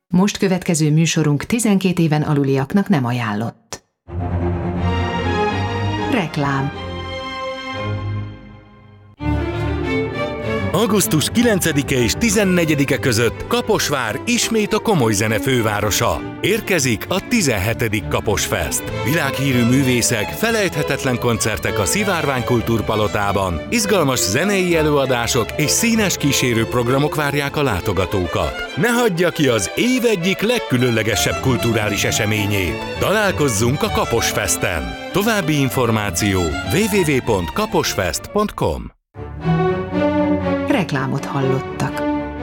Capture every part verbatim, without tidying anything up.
Most következő műsorunk tizenkét éven aluliaknak nem ajánlott. Reklám. augusztus kilencedike és tizennegyedike között Kaposvár ismét a komoly zene fővárosa. Érkezik a tizenhetedik Kaposfest. Világhírű művészek, felejthetetlen koncertek a Szivárvány Kultúrpalotában, izgalmas zenei előadások és színes kísérőprogramok várják a látogatókat. Ne hagyja ki az év egyik legkülönlegesebb kulturális eseményét. Találkozzunk a Kaposfesten. További információ double-u double-u double-u pont kaposfest pont com. Reklámot hallottak.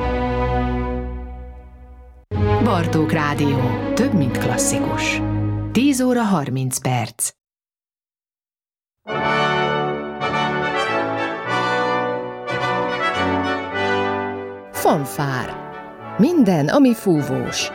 Bartók Rádió. Több, mint klasszikus. tíz óra harminc perc. Fanfár. Minden, ami fúvós.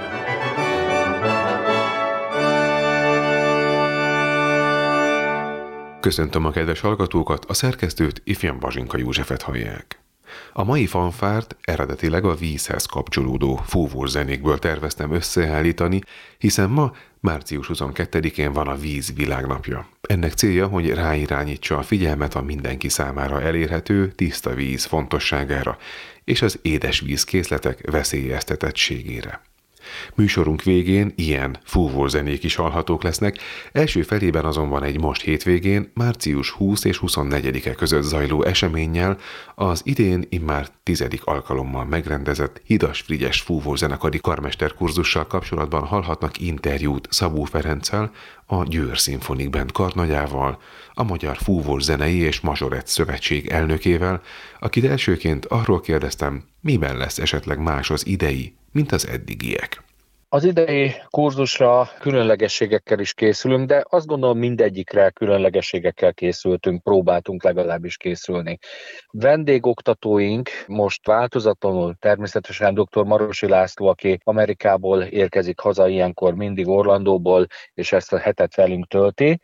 Köszöntöm a kedves hallgatókat, a szerkesztőt, ifján Bazsinka Józsefet hallják. A mai fanfárt eredetileg a vízhez kapcsolódó fúvós zenékből terveztem összeállítani, hiszen ma, március huszonkettedikén van a víz világnapja. Ennek célja, hogy ráirányítsa a figyelmet a mindenki számára elérhető tiszta víz fontosságára és az édesvízkészletek veszélyeztetettségére. Műsorunk végén ilyen fúvós zenék is hallhatók lesznek, első felében azonban egy most hétvégén, március huszadika és huszonnegyedike között zajló eseménnyel, az idén immár tizedik alkalommal megrendezett Hidas Frigyes fúvós zenekari karmesterkurzussal kapcsolatban hallhatnak interjút Szabó Ferenccel, a Győr Szimfonik Band karnagyával, a Magyar Fúvós Zenei és Mazsorett Szövetség elnökével, akit elsőként arról kérdeztem, miben lesz esetleg más az idei, mint az eddigiek. Az idei kurzusra különlegességekkel is készülünk, de azt gondolom mindegyikre különlegességekkel készültünk, próbáltunk legalábbis készülni. Vendégoktatóink most változatlanul természetesen dr. Marosi László, aki Amerikából érkezik haza ilyenkor mindig Orlandóból, és ezt a hetet velünk tölti.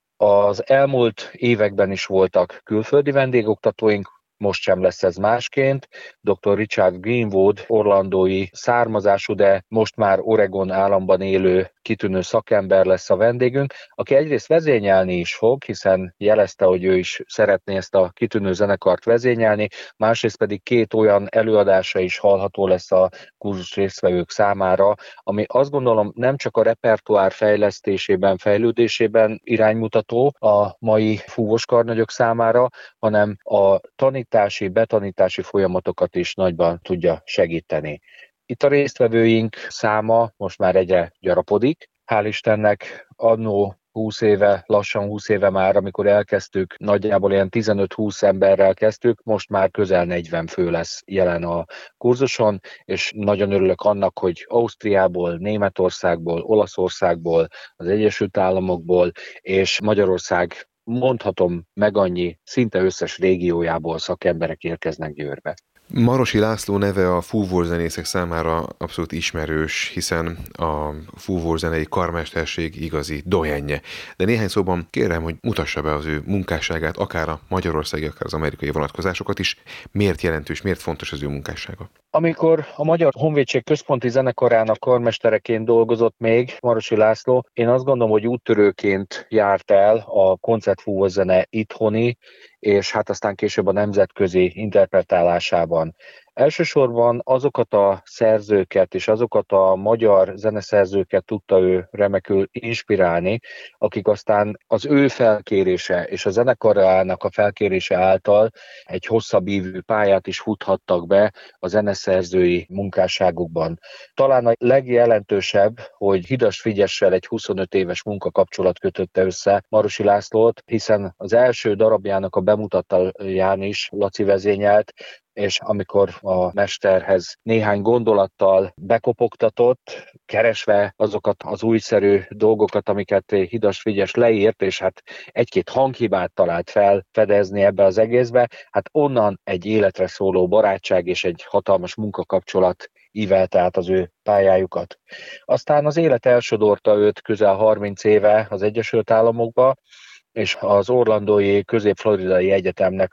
Az elmúlt években is voltak külföldi vendégoktatóink, most sem lesz ez másként. doktor Richard Greenwood, orlandói származású, de most már Oregon államban élő kitűnő szakember lesz a vendégünk, aki egyrészt vezényelni is fog, hiszen jelezte, hogy ő is szeretné ezt a kitűnő zenekart vezényelni, másrészt pedig két olyan előadása is hallható lesz a kurzus résztvevők számára, ami azt gondolom nem csak a repertoár fejlesztésében, fejlődésében iránymutató a mai fúvós karnagyok számára, hanem a tanítási, betanítási folyamatokat is nagyban tudja segíteni. Itt a résztvevőink száma most már egyre gyarapodik. Hál' Istennek annó húsz éve, lassan húsz éve már, amikor elkezdtük, nagyjából ilyen tizenöt-húsz emberrel kezdtük, most már közel negyven fő lesz jelen a kurzuson, és nagyon örülök annak, hogy Ausztriából, Németországból, Olaszországból, az Egyesült Államokból és Magyarország, mondhatom meg annyi, szinte összes régiójából szakemberek érkeznek Győrbe. Marosi László neve a fúvószenészek számára abszolút ismerős, hiszen a fúvószenei karmesterség igazi dojenje. De néhány szóban kérem, hogy mutassa be az ő munkásságát, akár a magyarországi, akár az amerikai vonatkozásokat is. Miért jelentős, miért fontos az ő munkássága? Amikor a Magyar Honvédség Központi Zenekarának karmestereként dolgozott még Marosi László, én azt gondolom, hogy úttörőként járt el a koncertfúvószene itthoni, és hát aztán később a nemzetközi interpretálásában. Elsősorban azokat a szerzőket és azokat a magyar zeneszerzőket tudta ő remekül inspirálni, akik aztán az ő felkérése és a zenekarának a felkérése által egy hosszabb ívű pályát is futhattak be a zeneszerzői munkásságukban. Talán a legjelentősebb, hogy Hidas Frigyessel egy huszonöt éves munkakapcsolat kötötte össze Marosi Lászlót, hiszen az első darabjának a bemutatóján is Laci vezényelt, és amikor a mesterhez néhány gondolattal bekopogtatott, keresve azokat az újszerű dolgokat, amiket Hidas Frigyes leírt, és hát egy-két hanghibát talált felfedezni ebbe az egészbe, hát onnan egy életre szóló barátság és egy hatalmas munkakapcsolat ívelte át az ő pályájukat. Aztán az élet elsodorta őt közel harminc éve az Egyesült Államokba, és az orlandói Közép-Floridai Egyetemnek lett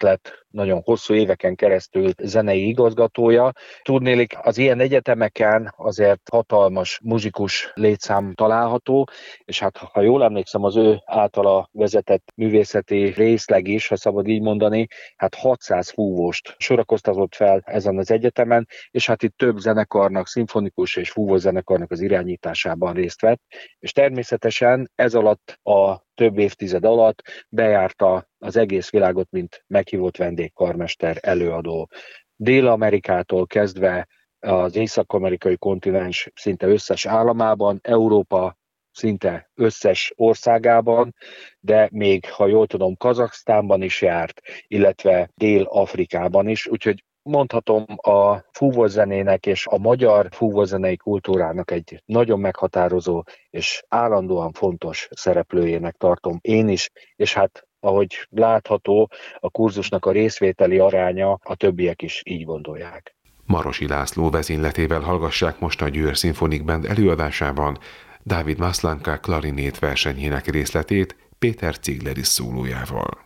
nagyon hosszú éveken keresztül zenei igazgatója. Tudnélik, az ilyen egyetemeken azért hatalmas muzsikus létszám található, és hát ha jól emlékszem, az ő általa vezetett művészeti részleg is, ha szabad így mondani, hát hatszáz fúvóst sorakoztatott fel ezen az egyetemen, és hát itt több zenekarnak, szimfonikus és fúvós zenekarnak az irányításában részt vett, és természetesen ez alatt a több évtized alatt bejárta az egész világot, mint meghívott vendégkarmester, előadó. Dél-Amerikától kezdve az észak-amerikai kontinens szinte összes államában, Európa szinte összes országában, de még, ha jól tudom, Kazaksztánban is járt, illetve Dél-Afrikában is, úgyhogy mondhatom, a fúvózenének és a magyar fúvózenei kultúrának egy nagyon meghatározó és állandóan fontos szereplőjének tartom én is, és hát ahogy látható, a kurzusnak a részvételi aránya, a többiek is így gondolják. Marosi László vezényletével hallgassák most a Győr Symphonic Band előadásában Dávid Maslanka klarinét versenyének részletét Péter Cigleris szólójával.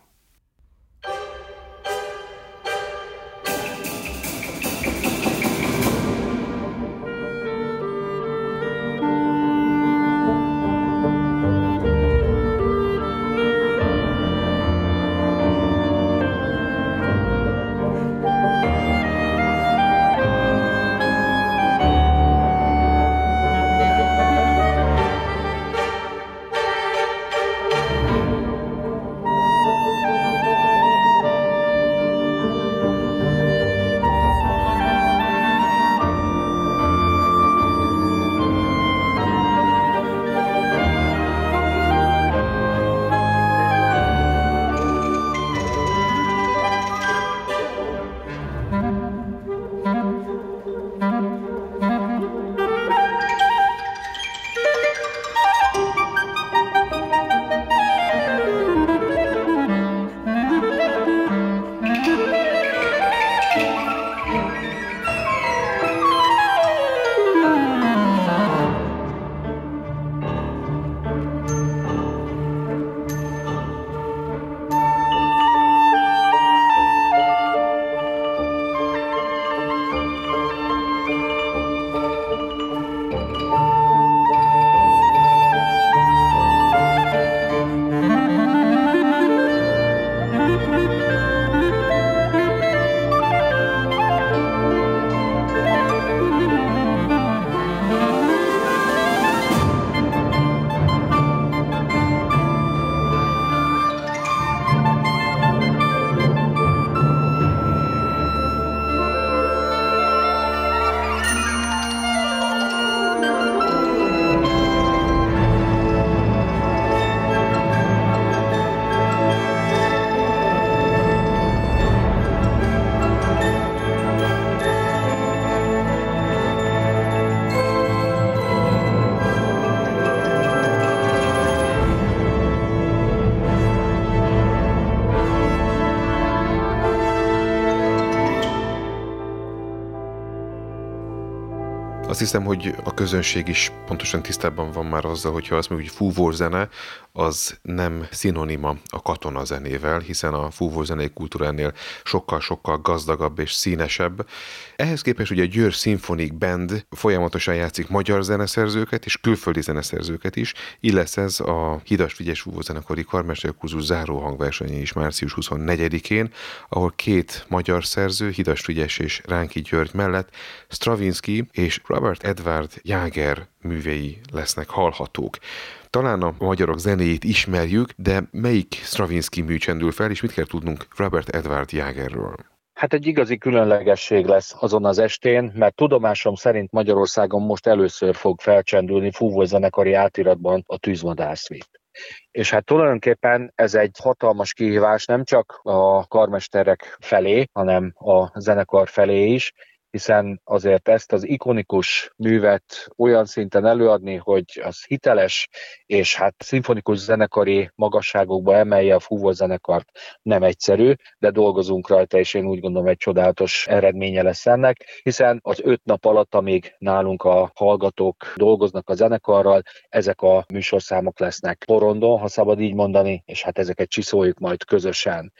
Azt hiszem, hogy a közönség is pontosan tisztában van már azzal, hogyha azt mondjuk, hogy fúvózene, az nem szinonima a katonazenével, hiszen a fúvózenei kultúra ennél sokkal-sokkal gazdagabb és színesebb. Ehhez képest ugye a Győr Symphonic Band folyamatosan játszik magyar zeneszerzőket és külföldi zeneszerzőket is, így lesz ez a Hidas Frigyes fúvózenekari karmesterkurzus záró hangversenye is március huszonnegyedikén, ahol két magyar szerző, Hidas Frigyes és Ránki György mellett Stravinsky és Robert Edward Jager művei lesznek hallhatók. Talán a magyarok zenéjét ismerjük, de melyik Stravinsky mű csendül fel, és mit kell tudnunk Robert Edward Jagerről? Hát egy igazi különlegesség lesz azon az estén, mert tudomásom szerint Magyarországon most először fog felcsendülni fúvózenekari átiratban a Tűzmadár Suite. És hát tulajdonképpen ez egy hatalmas kihívás nem csak a karmesterek felé, hanem a zenekar felé is, hiszen azért ezt az ikonikus művet olyan szinten előadni, hogy az hiteles, és hát szimfonikus zenekari magasságokba emelje a fúvózenekart, nem egyszerű, de dolgozunk rajta, és én úgy gondolom, egy csodálatos eredménye lesz ennek, hiszen az öt nap alatt, amíg nálunk a hallgatók dolgoznak a zenekarral, ezek a műsorszámok lesznek porondon, ha szabad így mondani, és hát ezeket csiszoljuk majd közösen.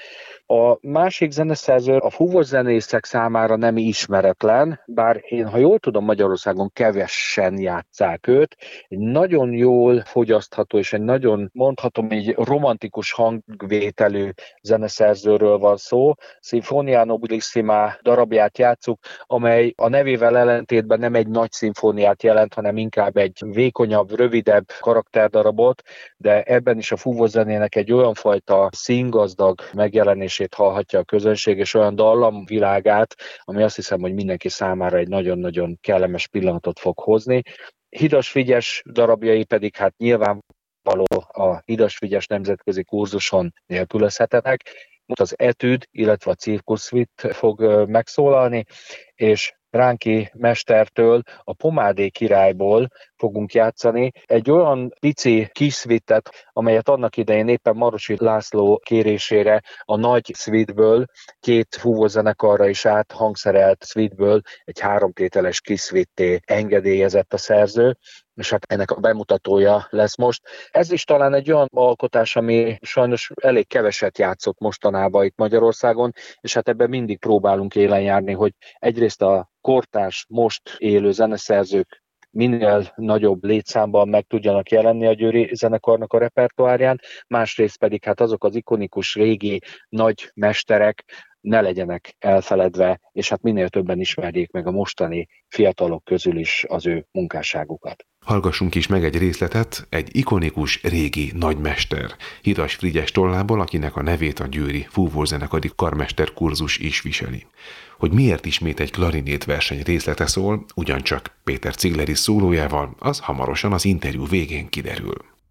A másik zeneszerző a fúvózenészek számára nem ismeretlen, bár én, ha jól tudom, Magyarországon kevesen játsszák őt. Egy nagyon jól fogyasztható és egy nagyon, mondhatom így, romantikus hangvételű zeneszerzőről van szó. Sinfonia Nobilissima darabját játsszuk, amely a nevével ellentétben nem egy nagy szimfóniát jelent, hanem inkább egy vékonyabb, rövidebb karakterdarabot, de ebben is a fúvózenének egy olyan fajta színgazdag megjelenését hallhatja a közönség, és olyan dallamvilágát, ami azt hiszem, hogy mindenki számára egy nagyon-nagyon kellemes pillanatot fog hozni. Hidas Frigyes darabjai pedig hát nyilvánvaló a Hidas Frigyes nemzetközi kurzuson nélkülözhetetlenek. Az etüd, illetve a cirkuszvit fog megszólalni, és Ránki mestertől, a Pomádé királyból fogunk játszani egy olyan pici kis szvittet, amelyet annak idején éppen Marosi László kérésére a nagy szvitből, két fúvózenekarra is át hangszerelt szvitből egy háromtételes kis szvitté engedélyezett a szerző, és hát ennek a bemutatója lesz most. Ez is talán egy olyan alkotás, ami sajnos elég keveset játszott mostanában itt Magyarországon, és hát ebben mindig próbálunk élen járni, hogy egyrészt a kortárs, most élő zeneszerzők minél nagyobb létszámban meg tudjanak jelenni a Győri zenekarnak a repertoárján, másrészt pedig hát azok az ikonikus régi nagy mesterek ne legyenek elfeledve, és hát minél többen ismerjék meg a mostani fiatalok közül is az ő munkásságukat. Hallgassunk is meg egy részletet egy ikonikus régi nagymester, Hidas Frigyes tollából, akinek a nevét a győri fúvózenekari karmester kurzus is viseli. Hogy miért ismét egy klarinét verseny részlete szól, ugyancsak Péter Cigler is szólójával, az hamarosan az interjú végén kiderül.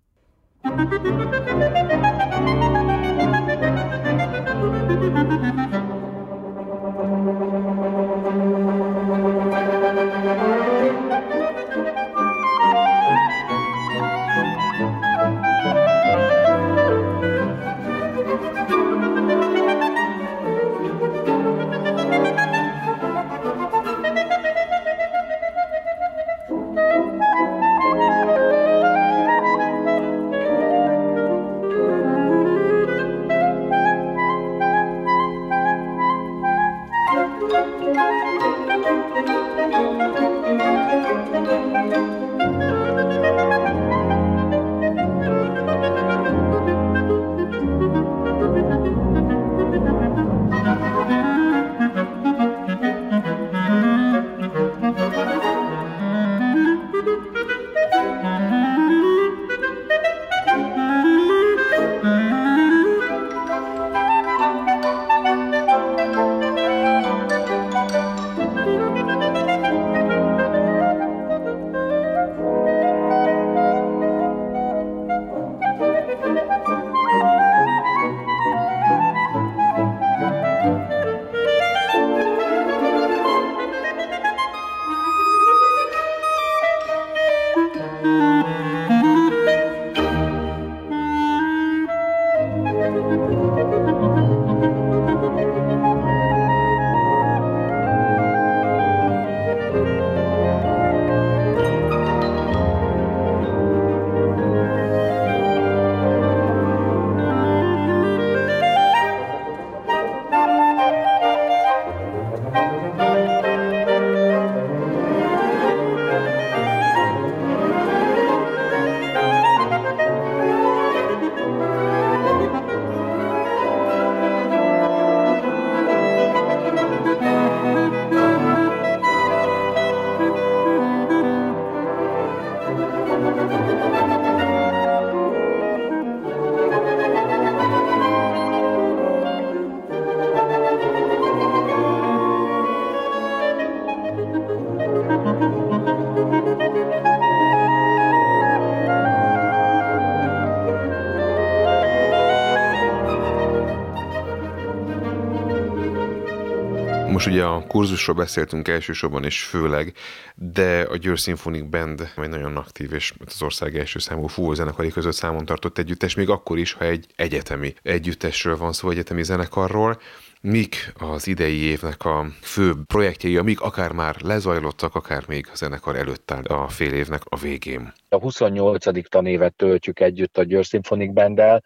Most ugye a kurzusról beszéltünk elsősorban és főleg, de a Győr Symphonic Band egy nagyon aktív és az ország első számú fúvózenekari között számon tartott együttes, még akkor is, ha egy egyetemi együttesről van szó, egyetemi zenekarról. Mik az idei évnek a fő projektjei, amik akár már lezajlottak, akár még a zenekar előtt áll a fél évnek a végén? A huszonnyolcadik tanévet töltjük együtt a Győr Symphonic Banddel.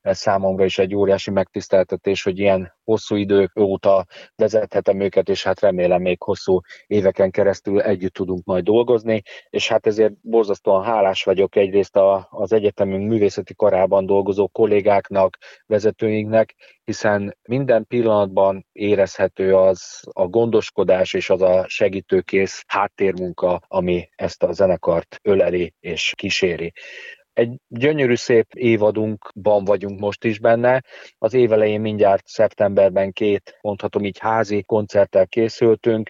ez számomra is egy óriási megtiszteltetés, hogy ilyen hosszú idők óta vezethetem őket, és hát remélem még hosszú éveken keresztül együtt tudunk majd dolgozni, és hát ezért borzasztóan hálás vagyok egyrészt a, az egyetemünk művészeti karában dolgozó kollégáknak, vezetőinknek, hiszen minden pillanatban érezhető az a gondoskodás és az a segítőkész háttérmunka, ami ezt a zenekart öleli és kíséri. Egy gyönyörű szép évadunkban vagyunk most is benne. Az év elején mindjárt szeptemberben két, mondhatom így, házi koncerttel készültünk.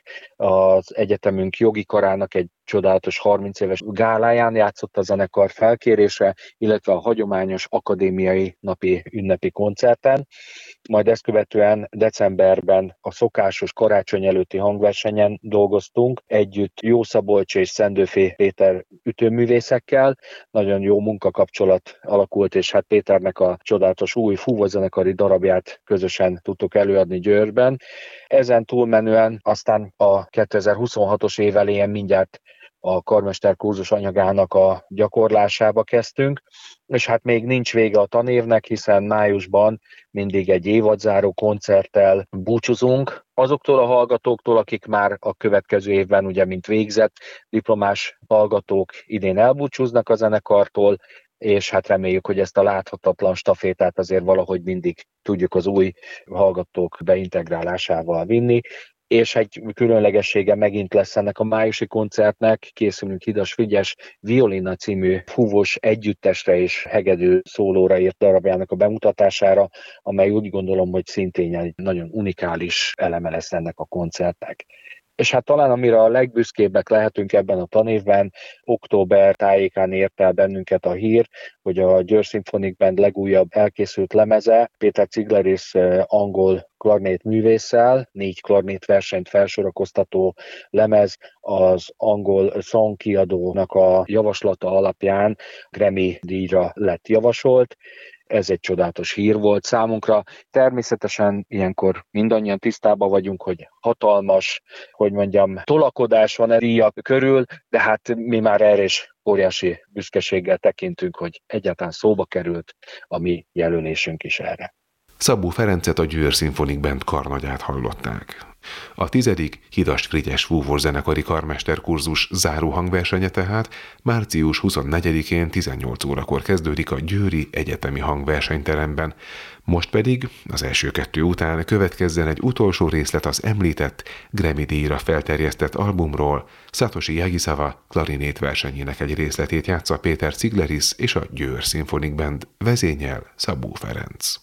Az egyetemünk jogi karának egy csodálatos harminc éves gáláján játszott a zenekar felkérésre, illetve a hagyományos akadémiai napi ünnepi koncerten. Majd ezt követően decemberben a szokásos karácsony előtti hangversenyen dolgoztunk, együtt Jó Szabolcs és Szendőfé Péter ütőművészekkel. Nagyon jó munkakapcsolat alakult, és hát Péternek a csodálatos új fúvózenekari darabját közösen tudtuk előadni Győrben. Ezen túlmenően aztán a kétezer-huszonhatos év elején mindjárt a karmester kurzus anyagának a gyakorlásába kezdtünk, és hát még nincs vége a tanévnek, hiszen májusban mindig egy évadzáró koncerttel búcsúzunk azoktól a hallgatóktól, akik már a következő évben, ugye mint végzett diplomás hallgatók idén elbúcsúznak a zenekartól, és hát reméljük, hogy ezt a láthatatlan stafétát azért valahogy mindig tudjuk az új hallgatók beintegrálásával vinni. És egy különlegessége megint lesz ennek a májusi koncertnek, készülünk Hidas Frigyes Violina című fúvós együttesre és hegedű szólóra írt darabjának a bemutatására, amely úgy gondolom, hogy szintén egy nagyon unikális eleme lesz ennek a koncertnek. És hát talán amire a legbüszkébbek lehetünk ebben a tanévben, október tájékán ért el bennünket a hír, hogy a Győr Symphonic Band legújabb elkészült lemeze Peter Zigleris angol klarnét művésszel, négy klarnét versenyt felsorakoztató lemez az angol Song kiadónak a javaslata alapján Grammy díjra lett javasolt. Ez egy csodálatos hír volt számunkra. Természetesen ilyenkor mindannyian tisztában vagyunk, hogy hatalmas, hogy mondjam, tolakodás van a díjak körül, de hát mi már erre is óriási büszkeséggel tekintünk, hogy egyáltalán szóba került a mi jelölésünk is erre. Szabó Ferencet, a Győr Symphonic Band karnagyát hallották. A tizedik Hidas Frigyes fúvózenekari karmesterkurzus záró hangversenye tehát március huszonnegyedikén tizennyolc órakor kezdődik a Győri Egyetemi Hangversenyteremben. Most pedig az első kettő után következzen egy utolsó részlet az említett Grammy-díjra felterjesztett albumról. Satoshi Jagisawa klarinét versenyének egy részletét játsza Péter Zigleris és a Győr Symphonic Band, vezényel Szabó Ferenc.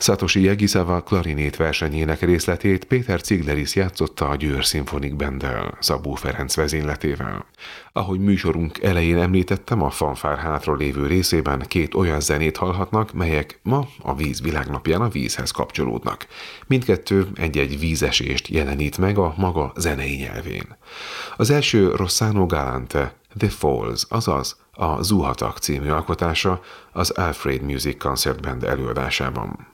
Satoshi Egisawa klarinét versenyének részletét Péter Cigleris játszotta a Győr Szimfonik Banddel, Szabó Ferenc vezényletével. Ahogy műsorunk elején említettem, a fanfár hátra lévő részében két olyan zenét hallhatnak, melyek ma a Víz világnapján a vízhez kapcsolódnak. Mindkettő egy-egy vízesést jelenít meg a maga zenei nyelvén. Az első Rossano Galante, The Falls, azaz a Zuhatak című alkotása az Alfred Music Concert Band előadásában.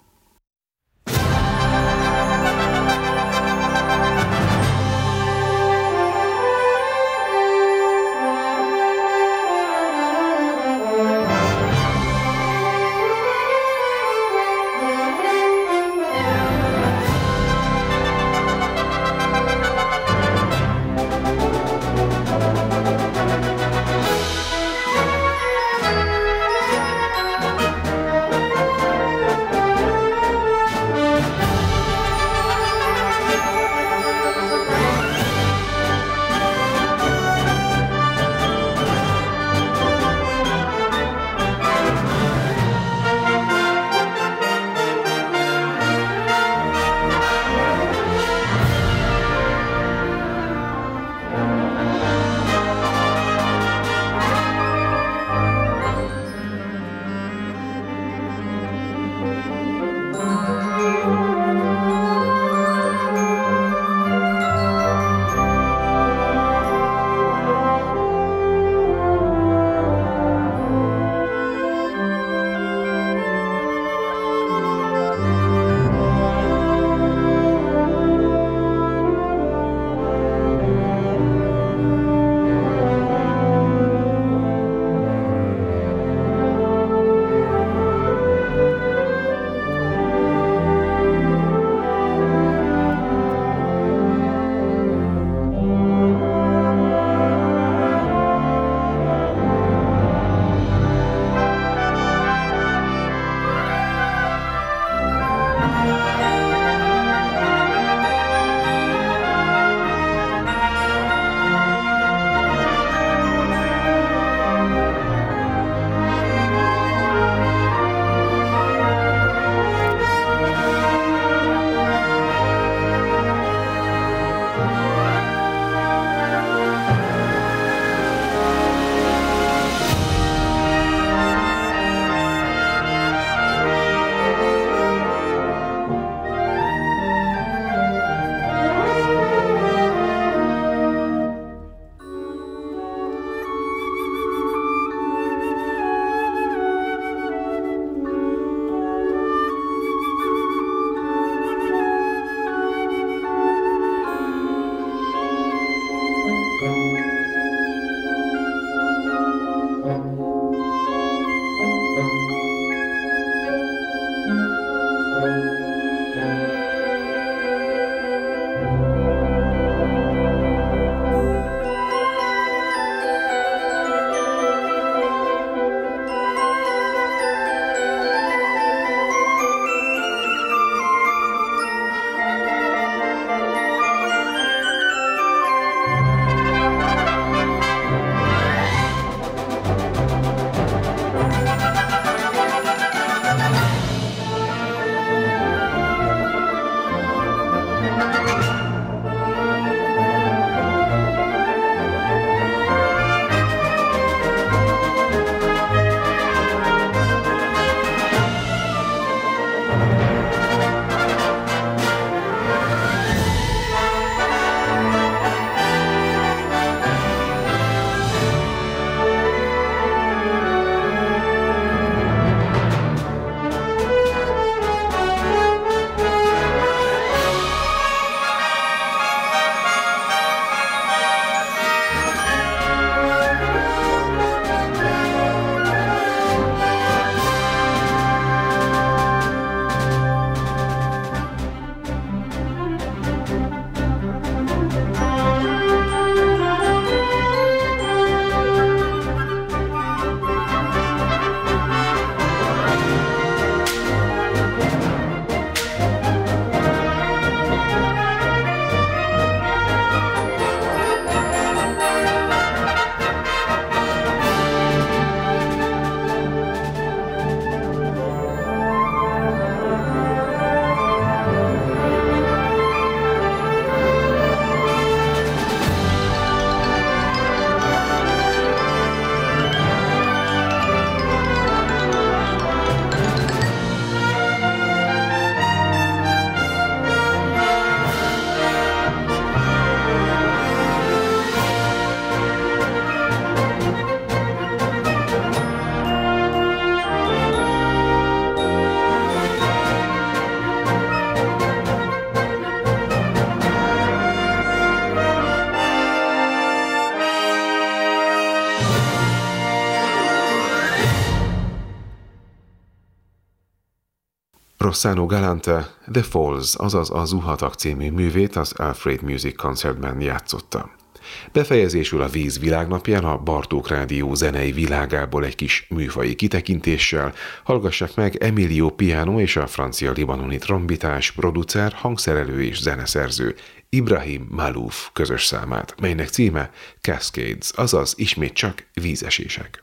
Rossano Galante The Falls, azaz a Zuhatak című művét az Alfred Music Concertben játszotta. Befejezésül a Víz világnapján a Bartók Rádió zenei világából egy kis műfaji kitekintéssel hallgassák meg Emilio Piano és a francia-libanoni trombitás, producer, hangszerelő és zeneszerző Ibrahim Malouf közös számát, melynek címe Cascades, azaz ismét csak vízesések.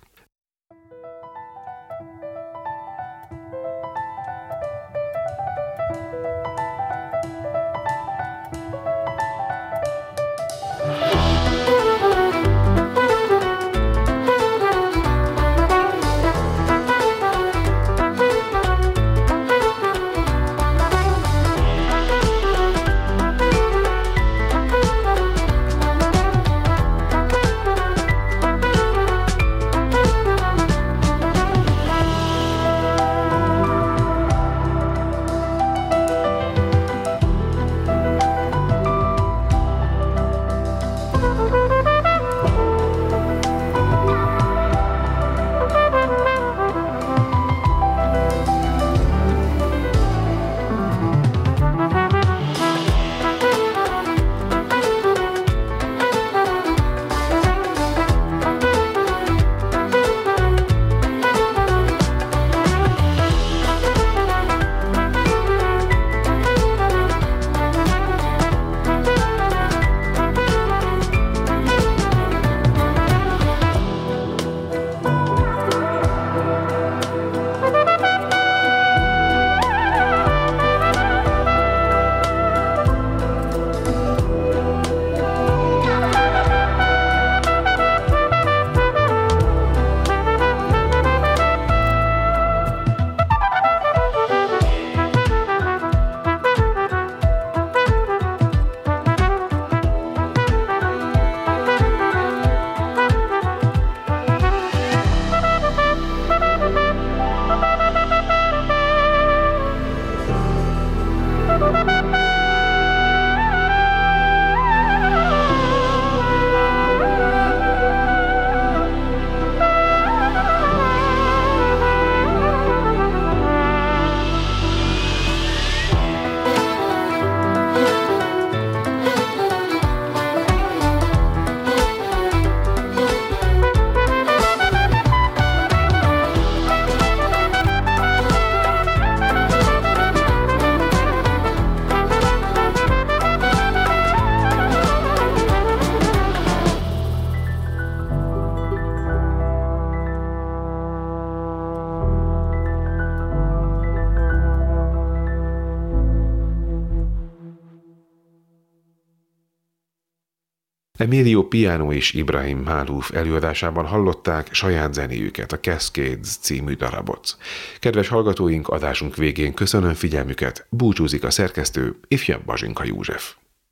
Emilio Piano és Ibrahim Malouf előadásában hallották saját zenéjüket, a Cascades című darabot. Kedves hallgatóink, adásunk végén köszönöm figyelmüket, búcsúzik a szerkesztő, ifjabb Bazsinka József.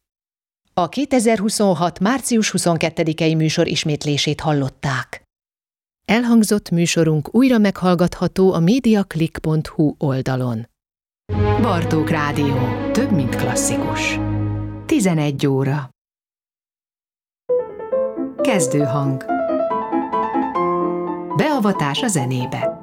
A kétezer-huszonhat. március huszonkettedikei műsor ismétlését hallották. Elhangzott műsorunk újra meghallgatható a mediaclick pont hu oldalon. Bartók Rádió. Több, mint klasszikus. tizenegy óra. Kezdőhang. Beavatás a zenébe.